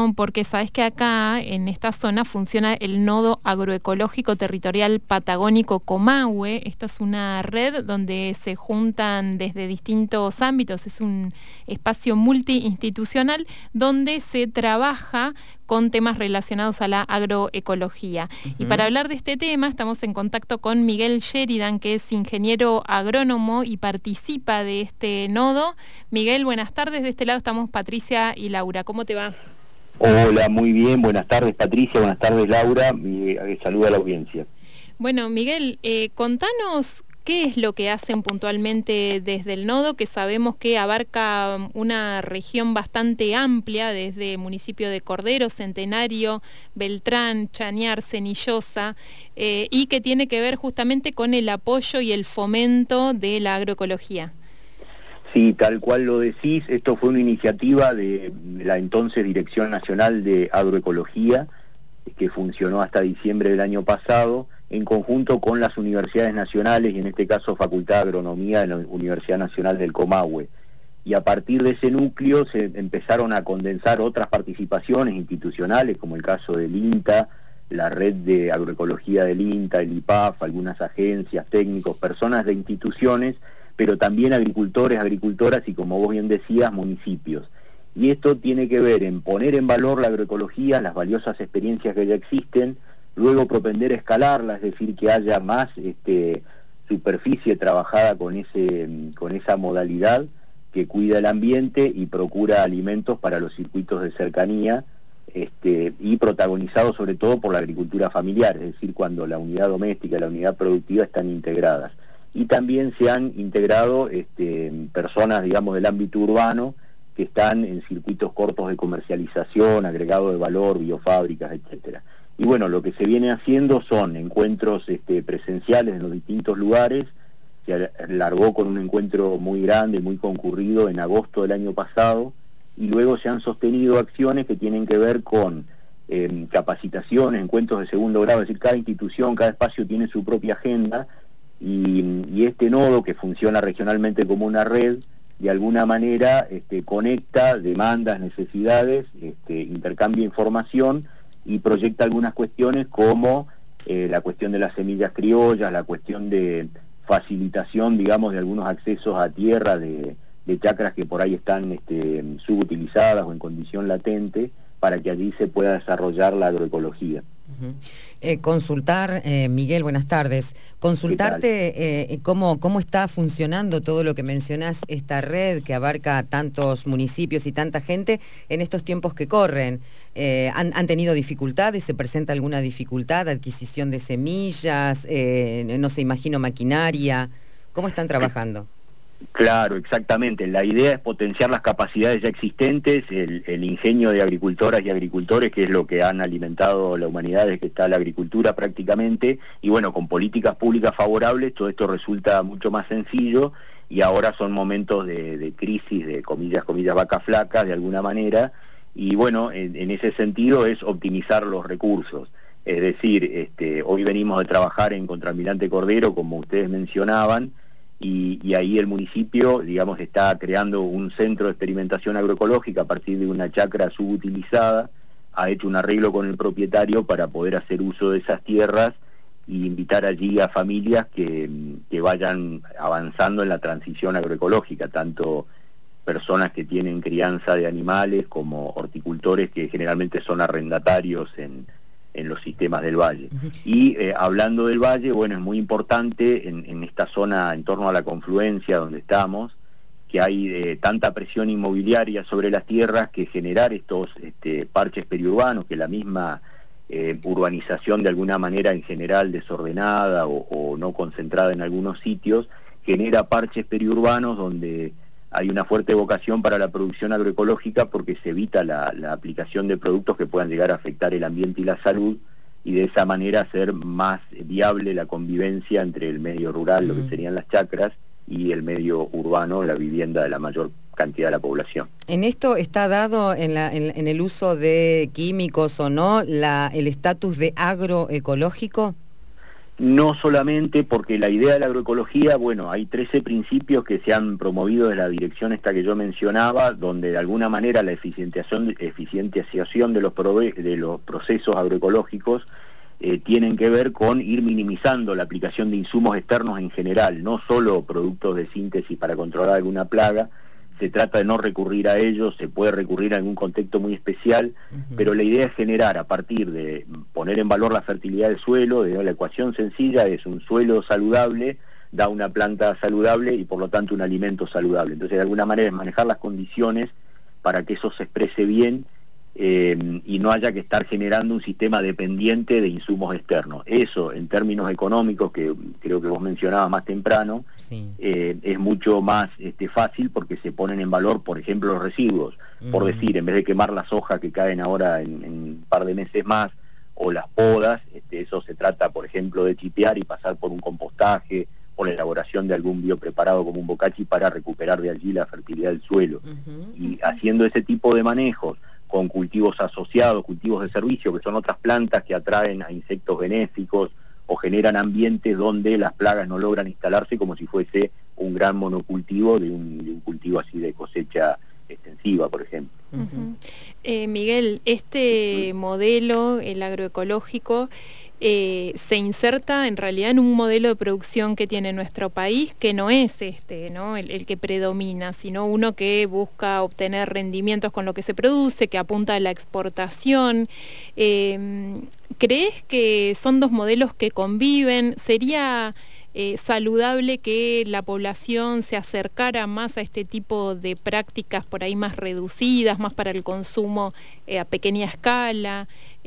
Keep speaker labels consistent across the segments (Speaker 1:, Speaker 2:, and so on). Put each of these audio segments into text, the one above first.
Speaker 1: bueno, porque sabes que acá, en esta zona, funciona el Nodo Agroecológico Territorial Patagónico Comahue. Esta es una red donde se juntan desde distintos ámbitos, es un espacio multiinstitucional donde se trabaja con temas relacionados a la agroecología. Y para hablar de este tema estamos en contacto con Miguel Sheridan, que es ingeniero agrónomo y participa de este nodo. Miguel, buenas tardes. De este lado estamos Patricia y Laura. ¿Cómo te va?
Speaker 2: Hola, muy bien. Buenas tardes, Patricia. Buenas tardes, Laura. Saluda a la audiencia.
Speaker 1: Bueno, Miguel, contanos qué es lo que hacen puntualmente desde el nodo, que sabemos que abarca una región bastante amplia, desde municipio de Cordero, Centenario, Beltrán, Chañar, Cenillosa, y que tiene que ver justamente con el apoyo y el fomento de la agroecología.
Speaker 2: Sí, tal cual lo decís, esto fue una iniciativa de la entonces Dirección Nacional de Agroecología, que funcionó hasta diciembre del año pasado, en conjunto con las universidades nacionales, y en este caso Facultad de Agronomía de la Universidad Nacional del Comahue. Y a partir de ese núcleo se empezaron a condensar otras participaciones institucionales, como el caso del INTA, la red de agroecología del INTA, el IPAF, algunas agencias, técnicos, personas de instituciones, pero también agricultores, agricultoras y, como vos bien decías, municipios. Y esto tiene que ver en poner en valor la agroecología, las valiosas experiencias que ya existen, luego propender a escalarla, es decir, que haya más superficie trabajada con esa modalidad que cuida el ambiente y procura alimentos para los circuitos de cercanía, y protagonizado sobre todo por la agricultura familiar, es decir, cuando la unidad doméstica y la unidad productiva están integradas. Y también se han integrado personas, digamos, del ámbito urbano que están en circuitos cortos de comercialización, agregado de valor, biofábricas, etcétera. Y bueno, lo que se viene haciendo son encuentros presenciales en los distintos lugares. Se alargó con un encuentro muy grande, muy concurrido en agosto del año pasado, y luego se han sostenido acciones que tienen que ver con capacitaciones, encuentros de segundo grado, es decir, cada institución, cada espacio tiene su propia agenda, y este nodo, que funciona regionalmente como una red, de alguna manera conecta demandas, necesidades, intercambia información y proyecta algunas cuestiones como la cuestión de las semillas criollas, la cuestión de facilitación, digamos, de algunos accesos a tierra de chacras que por ahí están subutilizadas o en condición latente, para que allí se pueda desarrollar la agroecología.
Speaker 3: Consultar, Miguel, buenas tardes. Consultarte cómo está funcionando todo lo que mencionás, esta red que abarca tantos municipios y tanta gente en estos tiempos que corren. ¿Han tenido dificultades? ¿Se presenta alguna dificultad? ¿Adquisición de semillas? No sé, imagino maquinaria. ¿Cómo están trabajando?
Speaker 2: Claro, exactamente. La idea es potenciar las capacidades ya existentes, el ingenio de agricultoras y agricultores, que es lo que han alimentado la humanidad desde que está la agricultura prácticamente, y bueno, con políticas públicas favorables todo esto resulta mucho más sencillo, y ahora son momentos de crisis, de comillas, vacas flacas, de alguna manera, y bueno, en ese sentido es optimizar los recursos. Es decir, hoy venimos de trabajar en Contralmirante Cordero, como ustedes mencionaban, y ahí el municipio, digamos, está creando un centro de experimentación agroecológica a partir de una chacra subutilizada, ha hecho un arreglo con el propietario para poder hacer uso de esas tierras y invitar allí a familias que vayan avanzando en la transición agroecológica, tanto personas que tienen crianza de animales como horticultores que generalmente son arrendatarios en los sistemas del valle. Y hablando del valle, bueno, es muy importante en esta zona en torno a la confluencia donde estamos, que hay tanta presión inmobiliaria sobre las tierras, que generar estos parches periurbanos, que la misma urbanización de alguna manera en general desordenada o no concentrada en algunos sitios, genera parches periurbanos donde hay una fuerte vocación para la producción agroecológica, porque se evita la aplicación de productos que puedan llegar a afectar el ambiente y la salud, y de esa manera hacer más viable la convivencia entre el medio rural, lo que serían las chacras, y el medio urbano, la vivienda de la mayor cantidad de la población.
Speaker 3: ¿En esto está dado en el uso de químicos o no el estatus de agroecológico?
Speaker 2: No solamente porque la idea de la agroecología, bueno, hay 13 principios que se han promovido de la dirección esta que yo mencionaba, donde de alguna manera la eficientización de los procesos agroecológicos tienen que ver con ir minimizando la aplicación de insumos externos en general, no solo productos de síntesis para controlar alguna plaga. Se trata de no recurrir a ellos, se puede recurrir a algún contexto muy especial, pero la idea es generar, a partir de poner en valor la fertilidad del suelo, de la ecuación sencilla es un suelo saludable, da una planta saludable y por lo tanto un alimento saludable. Entonces de alguna manera es manejar las condiciones para que eso se exprese bien y no haya que estar generando un sistema dependiente de insumos externos. Eso, en términos económicos, que creo que vos mencionabas más temprano, sí. Es mucho más fácil porque se ponen en valor, por ejemplo, los residuos. Por decir, en vez de quemar las hojas que caen ahora en un par de meses más, o las podas, eso se trata, por ejemplo, de chipear y pasar por un compostaje, o la elaboración de algún biopreparado como un bocachi para recuperar de allí la fertilidad del suelo. Y haciendo ese tipo de manejos, con cultivos asociados, cultivos de servicio, que son otras plantas que atraen a insectos benéficos o generan ambientes donde las plagas no logran instalarse, como si fuese un gran monocultivo de un cultivo así de cosecha extensiva, por ejemplo.
Speaker 1: Miguel, este modelo, el agroecológico, se inserta en realidad en un modelo de producción que tiene nuestro país, que no es ¿no? El que predomina, sino uno que busca obtener rendimientos con lo que se produce, que apunta a la exportación. ¿Crees que son dos modelos que conviven? ¿Sería saludable que la población se acercara más a este tipo de prácticas por ahí más reducidas, más para el consumo a pequeña escala?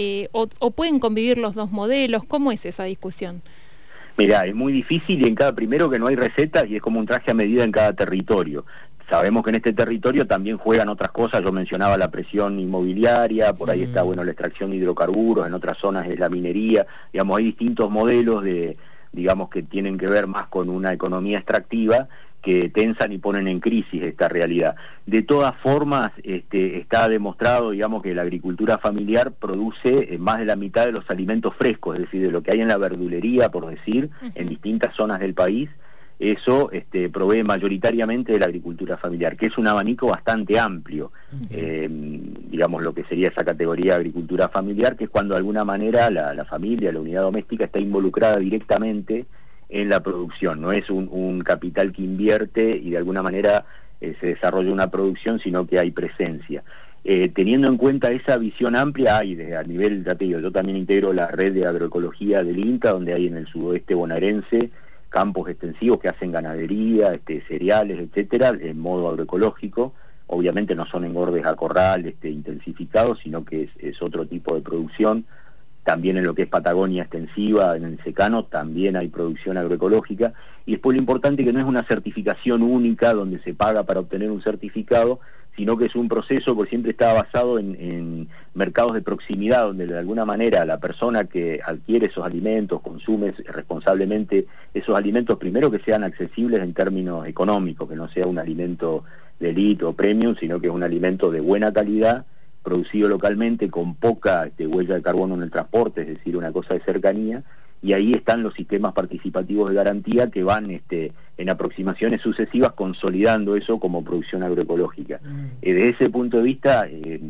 Speaker 1: ¿O pueden convivir los dos modelos? ¿Cómo es esa discusión?
Speaker 2: Mirá, es muy difícil y primero que no hay recetas y es como un traje a medida en cada territorio. Sabemos que en este territorio también juegan otras cosas, yo mencionaba la presión inmobiliaria, por ahí está la extracción de hidrocarburos, en otras zonas es la minería, digamos, hay distintos modelos digamos que tienen que ver más con una economía extractiva que tensan y ponen en crisis esta realidad. De todas formas, está demostrado, digamos, que la agricultura familiar produce más de la mitad de los alimentos frescos, es decir, de lo que hay en la verdulería, por decir, en distintas zonas del país. Eso provee mayoritariamente de la agricultura familiar, que es un abanico bastante amplio, digamos lo que sería esa categoría de agricultura familiar, que es cuando de alguna manera la familia, la unidad doméstica está involucrada directamente en la producción, no es un capital que invierte y de alguna manera se desarrolla una producción, sino que hay presencia. Teniendo en cuenta esa visión amplia, hay a nivel, ya te digo, yo también integro la red de agroecología del INTA, donde hay en el sudoeste bonaerense campos extensivos que hacen ganadería, cereales, etcétera, en modo agroecológico. Obviamente no son engordes a corral intensificados, sino que es otro tipo de producción. También en lo que es Patagonia extensiva, en el secano, también hay producción agroecológica. Y después lo importante que no es una certificación única donde se paga para obtener un certificado, sino que es un proceso que siempre está basado en mercados de proximidad, donde de alguna manera la persona que adquiere esos alimentos, consume responsablemente esos alimentos, primero que sean accesibles en términos económicos, que no sea un alimento de élite o premium, sino que es un alimento de buena calidad, producido localmente, con poca huella de carbono en el transporte, es decir, una cosa de cercanía, y ahí están los sistemas participativos de garantía que van en aproximaciones sucesivas consolidando eso como producción agroecológica. Desde ese punto de vista,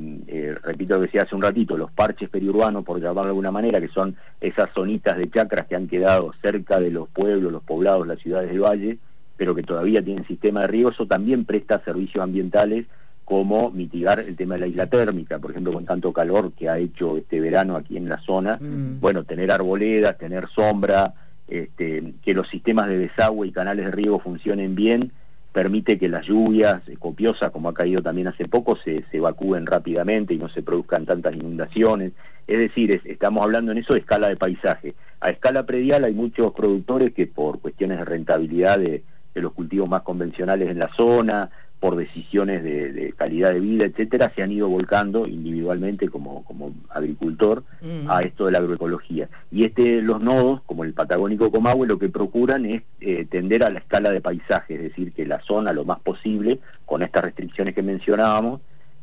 Speaker 2: repito lo que decía hace un ratito, los parches periurbanos, por llamarlo de alguna manera, que son esas zonitas de chacras que han quedado cerca de los pueblos, los poblados, las ciudades del valle, pero que todavía tienen sistema de riego, eso también presta servicios ambientales, como mitigar el tema de la isla térmica, por ejemplo, con tanto calor que ha hecho este verano aquí en la zona, bueno, tener arboledas, tener sombra, que los sistemas de desagüe y canales de riego funcionen bien, permite que las lluvias copiosas, como ha caído también hace poco, se evacúen rápidamente y no se produzcan tantas inundaciones. Es decir, estamos hablando en eso de escala de paisaje. A escala predial hay muchos productores que por cuestiones de rentabilidad de los cultivos más convencionales en la zona, por decisiones de calidad de vida, etcétera, se han ido volcando individualmente como agricultor a esto de la agroecología. Y los nodos, como el Patagónico Comahue, lo que procuran es tender a la escala de paisaje, es decir, que la zona lo más posible, con estas restricciones que mencionábamos,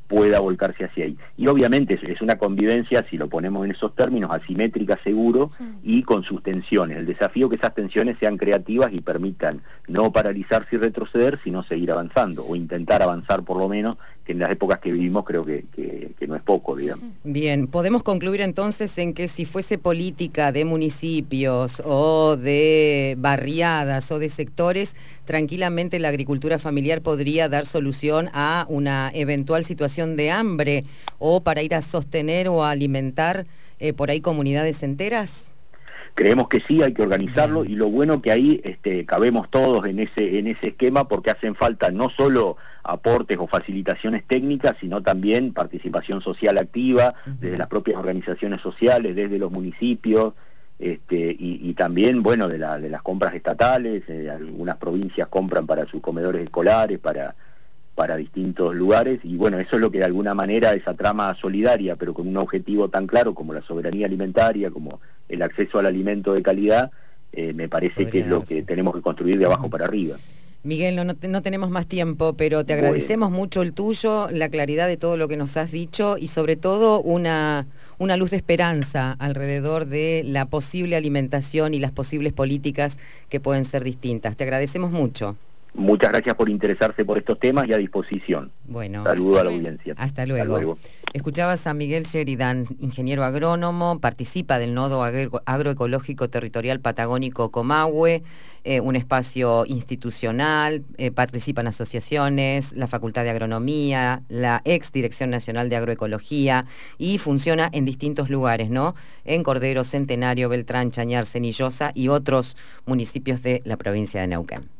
Speaker 2: pueda volcarse hacia ahí. Y obviamente es una convivencia, si lo ponemos en esos términos, asimétrica seguro y con sus tensiones. El desafío es que esas tensiones sean creativas y permitan no paralizarse y retroceder, sino seguir avanzando, o intentar avanzar por lo menos, que en las épocas que vivimos creo que no es poco, digamos.
Speaker 3: Bien, podemos concluir entonces en que si fuese política de municipios o de barriadas o de sectores, tranquilamente la agricultura familiar podría dar solución a una eventual situación de hambre o para ir a sostener o a alimentar por ahí comunidades enteras.
Speaker 2: Creemos que sí, hay que organizarlo, y lo bueno que ahí cabemos todos en ese esquema, porque hacen falta no solo aportes o facilitaciones técnicas, sino también participación social activa, desde las propias organizaciones sociales, desde los municipios, y también, bueno, de las compras estatales. Algunas provincias compran para sus comedores escolares, para distintos lugares, y bueno, eso es lo que de alguna manera, esa trama solidaria, pero con un objetivo tan claro como la soberanía alimentaria, como el acceso al alimento de calidad, me parece que es lo que tenemos que construir de abajo para arriba.
Speaker 3: Miguel, no tenemos más tiempo, pero te agradecemos mucho el tuyo, la claridad de todo lo que nos has dicho y sobre todo una luz de esperanza alrededor de la posible alimentación y las posibles políticas que pueden ser distintas. Te agradecemos mucho.
Speaker 2: Muchas gracias por interesarse por estos temas y a disposición.
Speaker 3: Bueno,
Speaker 2: saludo a la audiencia.
Speaker 3: Hasta luego. Escuchabas a Miguel Sheridan, ingeniero agrónomo, participa del Nodo Agroecológico Territorial Patagónico Comahue, un espacio institucional, participan asociaciones, la Facultad de Agronomía, la ex Dirección Nacional de Agroecología, y funciona en distintos lugares, ¿no? En Cordero, Centenario, Beltrán, Chañar, Cenillosa y otros municipios de la provincia de Neuquén.